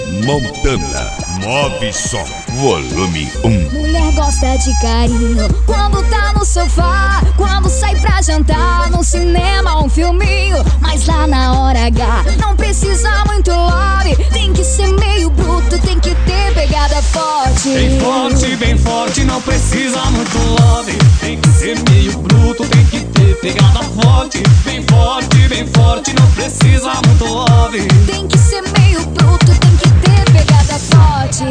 Montana, Move Som, volume 1. Mulher gosta de carinho quando tá no sofá, quando sai pra jantar, no cinema, um filminho. Mas lá na hora H não precisa muito love, tem que ser meio bruto, tem que ter pegada forte. Bem forte, não precisa muito love, tem que ser meio bruto, tem que ter pegada forte. Bem forte, não precisa muito love, tem que ser meio bruto, tem que ter pegada forte.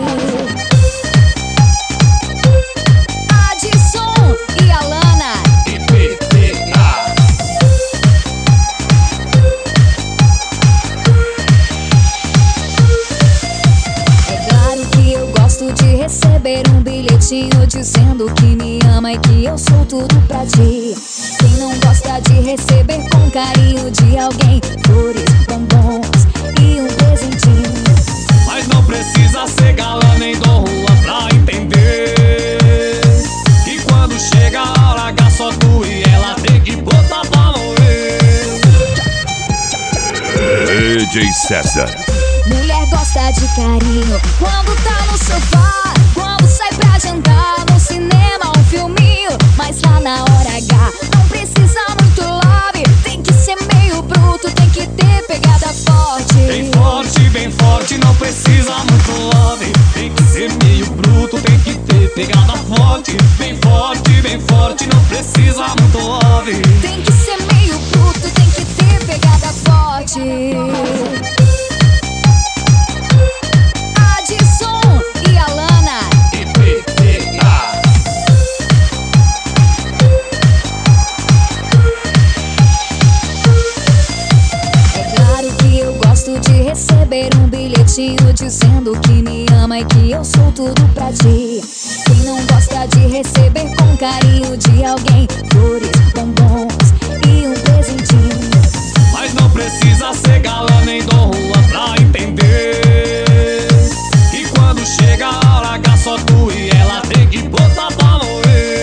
Adson e Alana, IPTA. É claro que eu gosto de receber um bilhetinho dizendo que me ama e que eu sou tudo pra ti. Quem não gosta de receber com carinho de alguém flores, bombons e um presentinho? Mas não precisa ser galã nem Dom Juan pra entender que quando chega a hora H só tu e ela tem que botar pra morrer. DJ César. Mulher gosta de carinho quando tá no sofá, quando sai pra jantar, no cinema, um filminho. Mas lá na hora H não precisa muito love, tem que ser meio bruto, tem que ter pegada forte. Bem forte, não precisa muito love, tem que ser meio bruto, tem que ter pegada forte. Bem forte, não precisa muito love, tem que ser meio bruto, tem que ter pegada forte. Adson e Alana, IPTA. é claro que eu gosto de receber um bilhetinho dizendo que me ama e que eu sou tudo pra ti. Quem não gosta de receber com carinho de alguém flores, bombons e um presentinho? Mas não precisa ser galã nem Dom Juan pra entender que quando chega a hora H só tu e ela tem que botar pra morrer.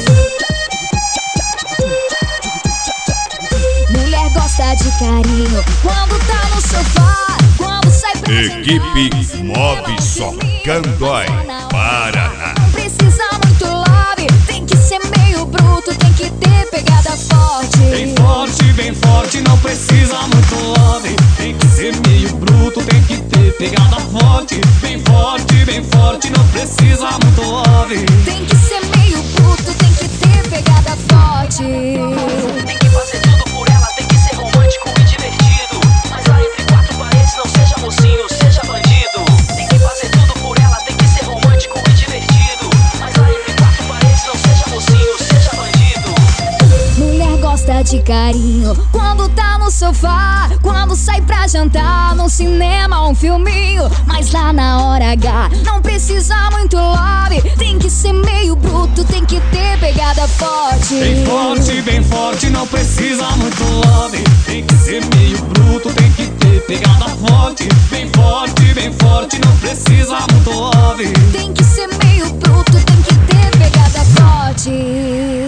Mulher gosta de carinho quando tá no sofá, quando sai pra Equipe jantar, Move Som, Candói, Paraná. não precisa muito love, tem que ser meio bruto, tem que ter pegada forte. Bem forte, não precisa muito love, tem que ser meio bruto, tem que ter pegada forte. Bem forte, não precisa muito love, Tem que ser meio bruto, tem que ter pegada forte. Tem que fazer tudo por ela, tem que ser romântico e divertido. Mas lá entre quatro paredes não seja mocinho, seja bandido. Tem que fazer tudo por ela, tem que ser romântico e divertido. Mas lá entre quatro paredes não seja mocinho, seja bandido. Mulher gosta de carinho quando tá no sofá, quando sai pra jantar, no cinema, um filminho. Mas lá na hora H não precisa muito love, tem que ser meio bruto, tem que ter pegada forte. bem forte, não precisa muito love, tem que ser meio bruto, tem que ter pegada forte. Bem forte, não precisa muito love, Tem que ser meio bruto, tem que ter pegada forte.